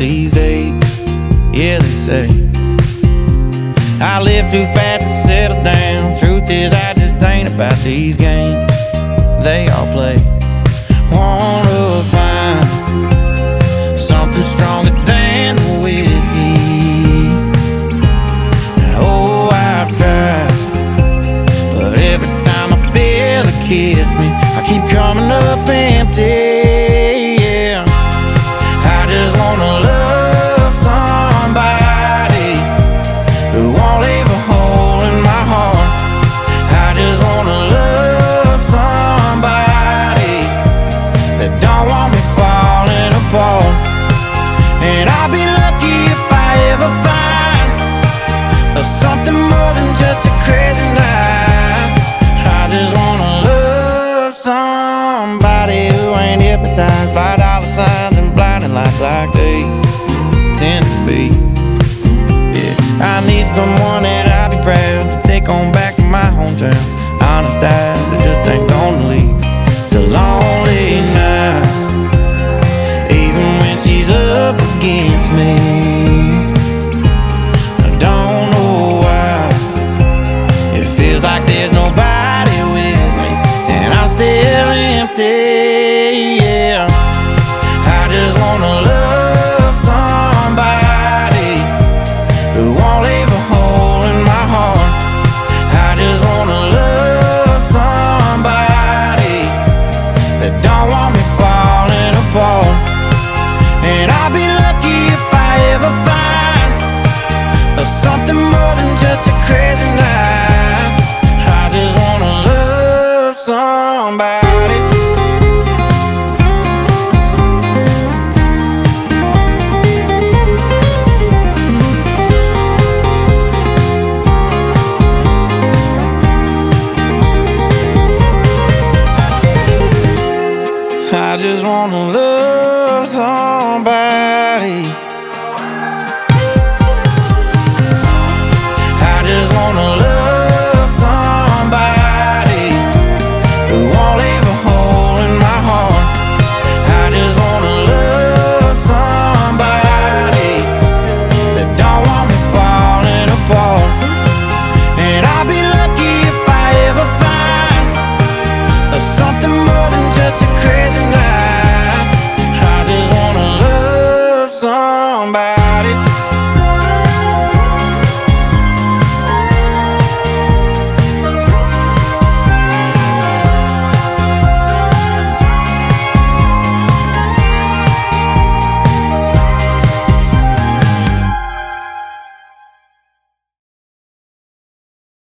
these days. Yeah, they say I live too fast to settle down. Truth is, I just ain't about these games they all play. Wanna find something stronger than the whiskey. Oh, I've tried, but every time I feel it kiss me, I keep coming up empty. Yeah, I just wanna love somebody who won't leave a hole in my heart. I just wanna love somebody that don't want me falling apart. And I'll be lucky if I ever find something more than just a crazy night. I just wanna love somebody who ain't hypnotized by dollar signs and blinding lights like they tend to be. Yeah, I need someone that I'll be proud to take on back to my hometown. Honest eyes that just ain't gonna lead to lonely nights, even when she's up against me. I don't know why it feels like there's nobody with me, and I'm still empty. Yeah, I just wanna love somebody who won't leave a hole in my heart. I just wanna love somebody that don't want me falling apart. And I'll be lucky if I ever find something more than just a crazy night. I just wanna love somebody. I just wanna love somebody.